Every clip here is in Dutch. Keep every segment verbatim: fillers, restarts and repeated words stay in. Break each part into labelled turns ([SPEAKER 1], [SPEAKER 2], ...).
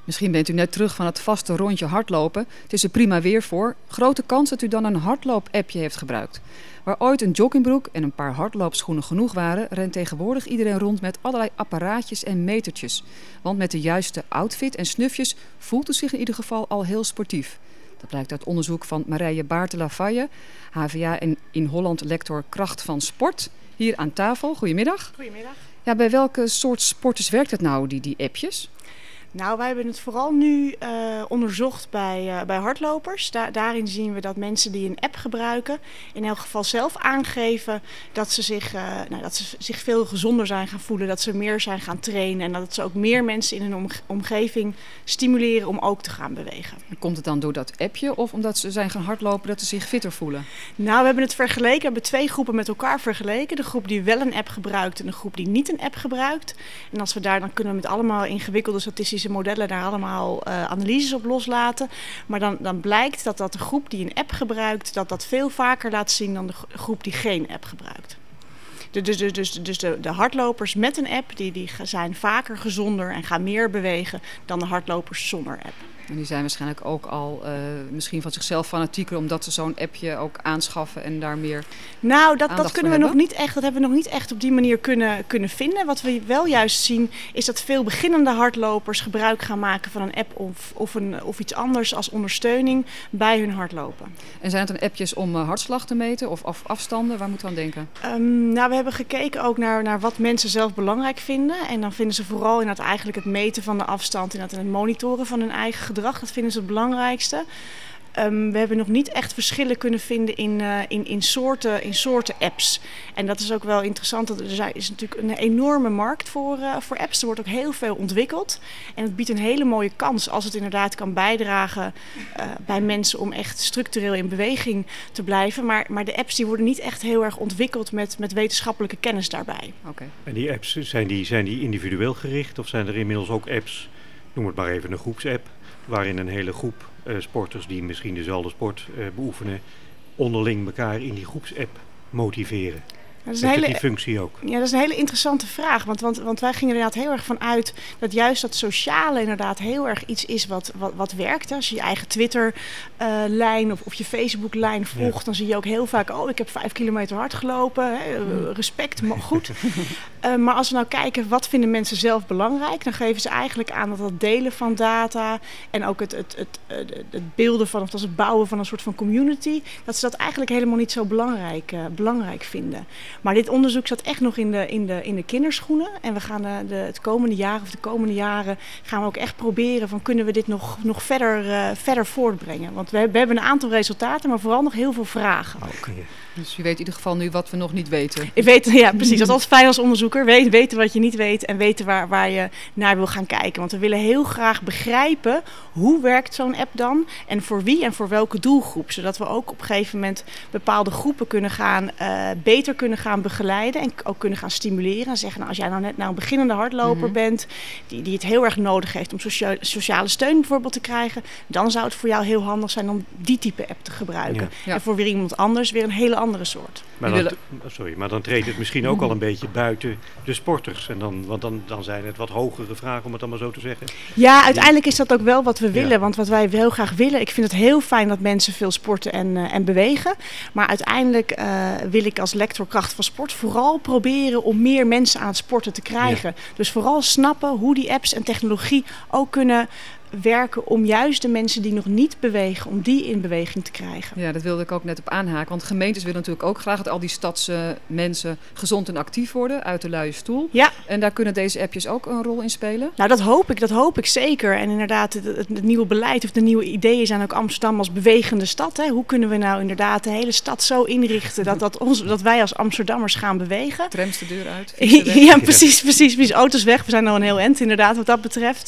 [SPEAKER 1] Misschien bent u net terug van het vaste rondje hardlopen. Het is er prima weer voor. Grote kans dat u dan een hardloop-appje heeft gebruikt. Waar ooit een joggingbroek en een paar hardloopschoenen genoeg waren, rent tegenwoordig iedereen rond met allerlei apparaatjes en metertjes. Want met de juiste outfit en snufjes voelt u zich in ieder geval al heel sportief. Dat blijkt uit onderzoek van Marije Baartelafaye, H V A en in Holland lector kracht van sport. Hier aan tafel. Goedemiddag.
[SPEAKER 2] Goedemiddag.
[SPEAKER 1] Ja, bij welke soort sporters werkt het nou, die, die appjes?
[SPEAKER 2] Nou, wij hebben het vooral nu uh, onderzocht bij, uh, bij hardlopers. Da- daarin zien we dat mensen die een app gebruiken in elk geval zelf aangeven dat ze zich, uh, nou, dat ze zich veel gezonder zijn gaan voelen, dat ze meer zijn gaan trainen en dat ze ook meer mensen in hun omge- omgeving stimuleren om ook te gaan bewegen.
[SPEAKER 1] Komt het dan door dat appje of omdat ze zijn gaan hardlopen dat ze zich fitter voelen?
[SPEAKER 2] Nou, we hebben het vergeleken. We hebben twee groepen met elkaar vergeleken. De groep die wel een app gebruikt en de groep die niet een app gebruikt. En als we daar, dan kunnen we met allemaal ingewikkelde statistische modellen daar allemaal uh, analyses op loslaten. Maar dan, dan blijkt dat, dat de groep die een app gebruikt, dat dat veel vaker laat zien dan de groep die geen app gebruikt. Dus, dus, dus, dus de, de hardlopers met een app, die, die zijn vaker gezonder en gaan meer bewegen dan de hardlopers zonder app.
[SPEAKER 1] En die zijn waarschijnlijk ook al uh, misschien van zichzelf fanatieker omdat ze zo'n appje ook aanschaffen en daar meer
[SPEAKER 2] Nou, dat, dat kunnen we
[SPEAKER 1] hebben.
[SPEAKER 2] nog niet echt, dat hebben we nog niet echt op die manier kunnen, kunnen vinden. Wat we wel juist zien is dat veel beginnende hardlopers gebruik gaan maken van een app of, of, een, of iets anders als ondersteuning bij hun hardlopen.
[SPEAKER 1] En zijn het dan appjes om uh, hartslag te meten of af, afstanden? Waar moeten we aan denken?
[SPEAKER 2] Um, nou, we hebben gekeken ook naar, naar wat mensen zelf belangrijk vinden. En dan vinden ze vooral inderdaad eigenlijk het meten van de afstand en het monitoren van hun eigen gedrag. Dat vinden ze het belangrijkste. Um, we hebben nog niet echt verschillen kunnen vinden in, uh, in, in, soorten, in soorten apps. En dat is ook wel interessant. Dat er is natuurlijk een enorme markt voor, uh, voor apps. Er wordt ook heel veel ontwikkeld. En het biedt een hele mooie kans als het inderdaad kan bijdragen uh, bij mensen om echt structureel in beweging te blijven. Maar, maar de apps die worden niet echt heel erg ontwikkeld met, met wetenschappelijke kennis daarbij.
[SPEAKER 1] Okay.
[SPEAKER 3] En die apps, zijn die, zijn die individueel gericht of zijn er inmiddels ook apps, noem het maar even een groepsapp, waarin een hele groep uh, sporters die misschien dezelfde sport uh, beoefenen, onderling elkaar in die groepsapp motiveren?
[SPEAKER 2] Dat is
[SPEAKER 3] Heeft
[SPEAKER 2] een hele,
[SPEAKER 3] het die functie ook?
[SPEAKER 2] Ja, dat is een hele interessante vraag. Want, want, want wij gingen er inderdaad heel erg van uit dat juist dat sociale inderdaad heel erg iets is wat, wat, wat werkt. Als je je eigen Twitter-lijn uh, of, of je Facebook-lijn volgt, ja. Dan zie je ook heel vaak, oh, ik heb vijf kilometer hard gelopen. Hè, uh, respect, goed. uh, maar als we nou kijken, wat vinden mensen zelf belangrijk? Dan geven ze eigenlijk aan dat het delen van data en ook het, het, het, het, het beelden van, of dat is het bouwen van een soort van community, dat ze dat eigenlijk helemaal niet zo belangrijk, uh, belangrijk vinden. Maar dit onderzoek zat echt nog in de, in de, in de kinderschoenen. En we gaan de, de, het komende jaar of de komende jaren gaan we ook echt proberen van kunnen we dit nog, nog verder, uh, verder voortbrengen. Want we, we hebben een aantal resultaten, maar vooral nog heel veel vragen ook.
[SPEAKER 1] Dus je weet in ieder geval nu wat we nog niet weten.
[SPEAKER 2] Ik weet, ja, precies. Dat is altijd fijn als onderzoeker. Weet, weten wat je niet weet en weten waar, waar je naar wil gaan kijken. Want we willen heel graag begrijpen hoe werkt zo'n app dan en voor wie en voor welke doelgroep. Zodat we ook op een gegeven moment bepaalde groepen kunnen gaan, uh, beter kunnen gaan begeleiden en ook kunnen gaan stimuleren. En zeggen, nou, als jij nou net nou een beginnende hardloper mm-hmm. bent, die, die het heel erg nodig heeft om socia- sociale steun bijvoorbeeld te krijgen, dan zou het voor jou heel handig zijn om die type app te gebruiken. Ja. Ja. En voor weer iemand anders weer een hele andere soort.
[SPEAKER 3] Maar dan, sorry, maar dan treedt het misschien ook al een beetje buiten de sporters. En dan, want dan, dan zijn het wat hogere vragen, om het dan maar zo te zeggen.
[SPEAKER 2] Ja, uiteindelijk is dat ook wel wat we willen.
[SPEAKER 3] Ja.
[SPEAKER 2] Want wat wij heel graag willen, ik vind het heel fijn dat mensen veel sporten en, uh, en bewegen. Maar uiteindelijk uh, wil ik als lector kracht van sport vooral proberen om meer mensen aan het sporten te krijgen. Ja. Dus vooral snappen hoe die apps en technologie ook kunnen werken om juist de mensen die nog niet bewegen, om die in beweging te krijgen.
[SPEAKER 1] Ja, dat wilde ik ook net op aanhaken. Want gemeentes willen natuurlijk ook graag dat al die stadse mensen gezond en actief worden uit de luie stoel.
[SPEAKER 2] Ja.
[SPEAKER 1] En daar kunnen deze appjes ook een rol in spelen?
[SPEAKER 2] Nou, dat hoop ik, dat hoop ik zeker. En inderdaad, het, het, het nieuwe beleid of de nieuwe ideeën zijn ook Amsterdam als bewegende stad. Hè. Hoe kunnen we nou inderdaad de hele stad zo inrichten dat, dat, ons, dat wij als Amsterdammers gaan bewegen?
[SPEAKER 1] Trams de deur uit.
[SPEAKER 2] Ja, precies, precies, precies. Auto's weg. We zijn nou een heel end inderdaad wat dat betreft.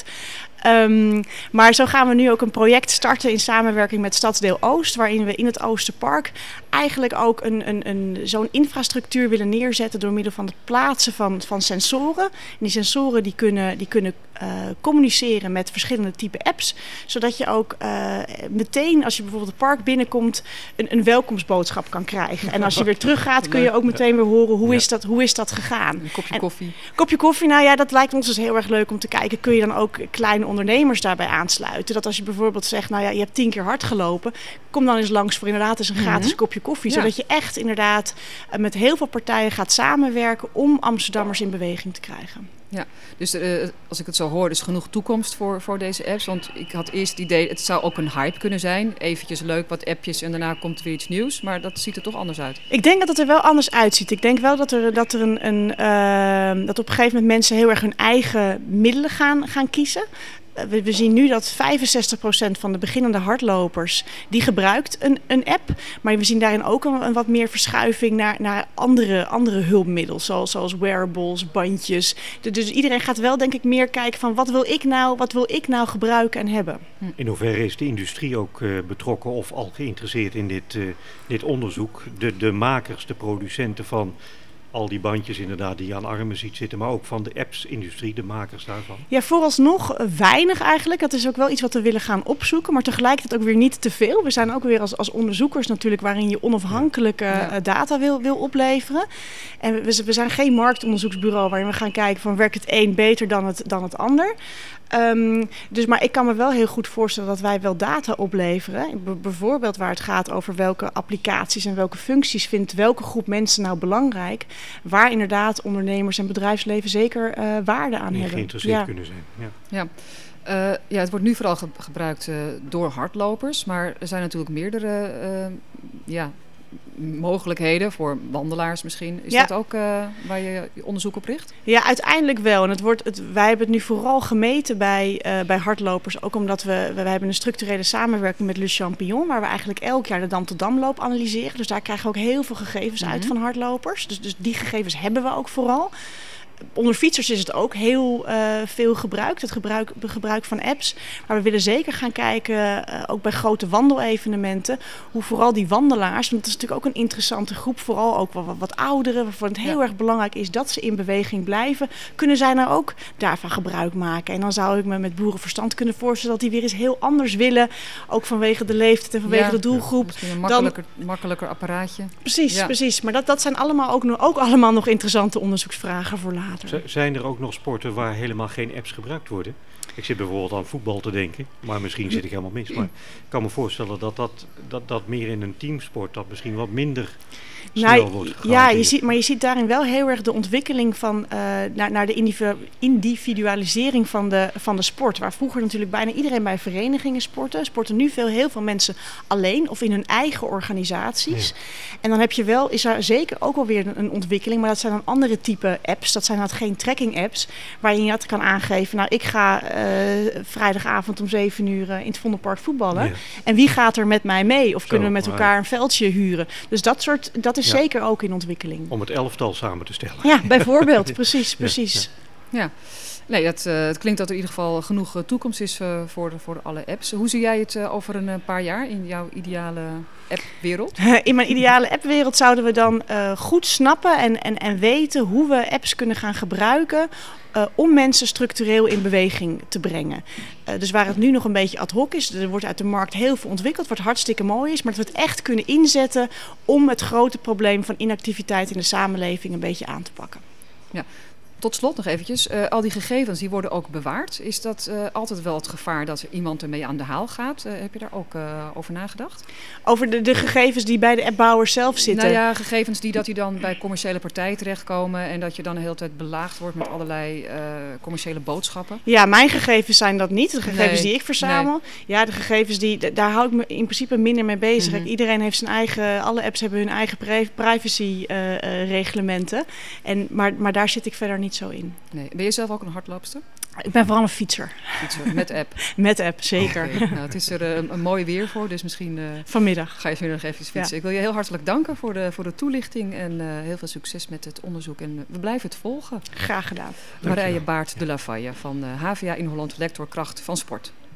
[SPEAKER 2] Um, maar zo gaan we nu ook een project starten in samenwerking met Stadsdeel Oost, waarin we in het Oosterpark eigenlijk ook een, een, een, zo'n infrastructuur willen neerzetten door middel van het plaatsen van, van sensoren. En die sensoren die kunnen, die kunnen uh, communiceren met verschillende type apps, zodat je ook uh, meteen als je bijvoorbeeld het park binnenkomt een, een welkomstboodschap kan krijgen. En als je weer teruggaat kun je ook meteen weer horen hoe, ja. is, dat, hoe is dat gegaan.
[SPEAKER 1] Een kopje
[SPEAKER 2] en,
[SPEAKER 1] koffie.
[SPEAKER 2] Kopje koffie, nou ja, dat lijkt ons dus heel erg leuk om te kijken. Kun je dan ook kleine ondernemers daarbij aansluiten. Dat als je bijvoorbeeld zegt, nou ja, je hebt tien keer hard gelopen, kom dan eens langs voor inderdaad eens een gratis mm-hmm. kopje koffie.
[SPEAKER 1] Ja.
[SPEAKER 2] Zodat je echt inderdaad uh, met heel veel partijen gaat samenwerken om Amsterdammers in beweging te krijgen.
[SPEAKER 1] Ja, dus uh, als ik het zo hoor, is genoeg toekomst voor, voor deze apps. Want ik had eerst het idee, het zou ook een hype kunnen zijn. Eventjes leuk, wat appjes en daarna komt er weer iets nieuws. Maar dat ziet er toch anders uit.
[SPEAKER 2] Ik denk dat het er wel anders uitziet. Ik denk wel dat er, dat er een, een uh, dat op een gegeven moment mensen heel erg hun eigen middelen gaan, gaan kiezen. We, we zien nu dat vijfenzestig procent van de beginnende hardlopers die gebruikt een, een app. Maar we zien daarin ook een, een wat meer verschuiving naar, naar andere, andere hulpmiddelen. Zoals, zoals wearables, bandjes. De, dus iedereen gaat wel denk ik meer kijken van wat wil ik nou, wat wil ik nou gebruiken en hebben.
[SPEAKER 3] In hoeverre is de industrie ook uh, betrokken of al geïnteresseerd in dit, uh, dit onderzoek? De, de makers, de producenten van al die bandjes inderdaad die je aan armen ziet zitten, maar ook van de apps-industrie, de makers daarvan?
[SPEAKER 2] Ja, vooralsnog weinig eigenlijk. Dat is ook wel iets wat we willen gaan opzoeken, maar tegelijkertijd ook weer niet te veel. We zijn ook weer als, als onderzoekers natuurlijk waarin je onafhankelijke ja. data wil, wil opleveren. En we, we zijn geen marktonderzoeksbureau waarin we gaan kijken van werkt het een beter dan het, dan het ander. Um, dus, maar ik kan me wel heel goed voorstellen dat wij wel data opleveren. B- bijvoorbeeld waar het gaat over welke applicaties en welke functies vindt welke groep mensen nou belangrijk. Waar inderdaad ondernemers en bedrijfsleven zeker uh, waarde aan
[SPEAKER 3] Die
[SPEAKER 2] hebben.
[SPEAKER 3] geïnteresseerd
[SPEAKER 2] ja.
[SPEAKER 3] kunnen zijn. Ja.
[SPEAKER 1] Ja. Uh, ja, het wordt nu vooral ge- gebruikt uh, door hardlopers. Maar er zijn natuurlijk meerdere uh, ja, mogelijkheden voor wandelaars misschien. Is
[SPEAKER 2] ja.
[SPEAKER 1] dat ook uh, waar je je onderzoek op richt?
[SPEAKER 2] Ja, uiteindelijk wel. En het wordt het, wij hebben het nu vooral gemeten bij, uh, bij hardlopers. Ook omdat we, we hebben een structurele samenwerking met Le Champignon. Waar we eigenlijk elk jaar de Dam tot Damloop analyseren. Dus daar krijgen we ook heel veel gegevens mm-hmm. uit van hardlopers. Dus, dus die gegevens hebben we ook vooral. Onder fietsers is het ook heel uh, veel gebruikt, het gebruik, gebruik van apps. Maar we willen zeker gaan kijken, uh, ook bij grote wandelevenementen, hoe vooral die wandelaars, want dat is natuurlijk ook een interessante groep, vooral ook wat, wat ouderen, waarvan het heel ja. erg belangrijk is dat ze in beweging blijven, kunnen zij nou ook daarvan gebruik maken. En dan zou ik me met boerenverstand kunnen voorstellen dat die weer eens heel anders willen, ook vanwege de leeftijd en vanwege ja, de doelgroep. Ja,
[SPEAKER 1] misschien een makkelijker, dan, makkelijker apparaatje.
[SPEAKER 2] Precies,
[SPEAKER 1] ja.
[SPEAKER 2] precies. Maar dat, dat zijn allemaal ook, ook allemaal nog interessante onderzoeksvragen voor later.
[SPEAKER 3] Z- zijn er ook nog sporten waar helemaal geen apps gebruikt worden? Ik zit bijvoorbeeld aan voetbal te denken, maar misschien zit ik helemaal mis. Maar ik kan me voorstellen dat dat, dat, dat meer in een teamsport, dat misschien wat minder snel
[SPEAKER 2] nou,
[SPEAKER 3] wordt gehaald.
[SPEAKER 2] Ja, je ziet, maar je ziet daarin wel heel erg de ontwikkeling van, uh, naar, naar de individu- individualisering van de, van de sport. Waar vroeger natuurlijk bijna iedereen bij verenigingen sportte. Sporten nu veel, heel veel mensen alleen of in hun eigen organisaties. Ja. En dan heb je wel, is er zeker ook wel weer een, een ontwikkeling, maar dat zijn dan andere type apps. Dat zijn dan geen tracking apps, waar je inderdaad kan aangeven, nou ik ga uh, vrijdagavond om zeven uur uh, in het Vondelpark voetballen. Ja. En wie gaat er met mij mee? Of Zo, kunnen we met elkaar maar... een veldje huren? Dus dat soort, dat is ja. zeker ook in ontwikkeling.
[SPEAKER 3] Om het elftal samen te stellen.
[SPEAKER 2] Ja, bijvoorbeeld. precies, precies.
[SPEAKER 1] Ja. ja. Nee, het, uh, het klinkt dat er in ieder geval genoeg uh, toekomst is uh, voor, de, voor alle apps. Hoe zie jij het uh, over een uh, paar jaar in jouw ideale appwereld?
[SPEAKER 2] In mijn ideale appwereld zouden we dan uh, goed snappen en, en, en weten hoe we apps kunnen gaan gebruiken Uh, om mensen structureel in beweging te brengen. Uh, dus waar het nu nog een beetje ad hoc is, er wordt uit de markt heel veel ontwikkeld, wat hartstikke mooi is, maar dat we het echt kunnen inzetten om het grote probleem van inactiviteit in de samenleving een beetje aan te pakken.
[SPEAKER 1] Ja. Tot slot nog eventjes, uh, al die gegevens die worden ook bewaard. Is dat uh, altijd wel het gevaar dat er iemand ermee aan de haal gaat? Uh, heb je daar ook uh, over nagedacht?
[SPEAKER 2] Over de, de gegevens die bij de appbouwer zelf zitten?
[SPEAKER 1] Nou ja, gegevens die dat die dan bij commerciële partijen terechtkomen en dat je dan de hele tijd belaagd wordt met allerlei uh, commerciële boodschappen.
[SPEAKER 2] Ja, mijn gegevens zijn dat niet. De gegevens nee, die ik verzamel. Nee. Ja, de gegevens die, daar hou ik me in principe minder mee bezig. Mm-hmm. Iedereen heeft zijn eigen, alle apps hebben hun eigen privacy uh, uh, reglementen. En, maar, maar daar zit ik verder niet zo in.
[SPEAKER 1] Nee. Ben je zelf ook een hardloopster?
[SPEAKER 2] Ik ben vooral een fietser.
[SPEAKER 1] Fietser, met app?
[SPEAKER 2] Met app, zeker.
[SPEAKER 1] Okay. Nou, het is er uh, een mooi weer voor, dus misschien uh,
[SPEAKER 2] vanmiddag
[SPEAKER 1] ga je vanmiddag even fietsen. Ja. Ik wil je heel hartelijk danken voor de, voor de toelichting en uh, heel veel succes met het onderzoek. En we blijven het volgen.
[SPEAKER 2] Graag gedaan.
[SPEAKER 1] Marije Baart de la Valle van uh, H V A in Holland, lector kracht van sport.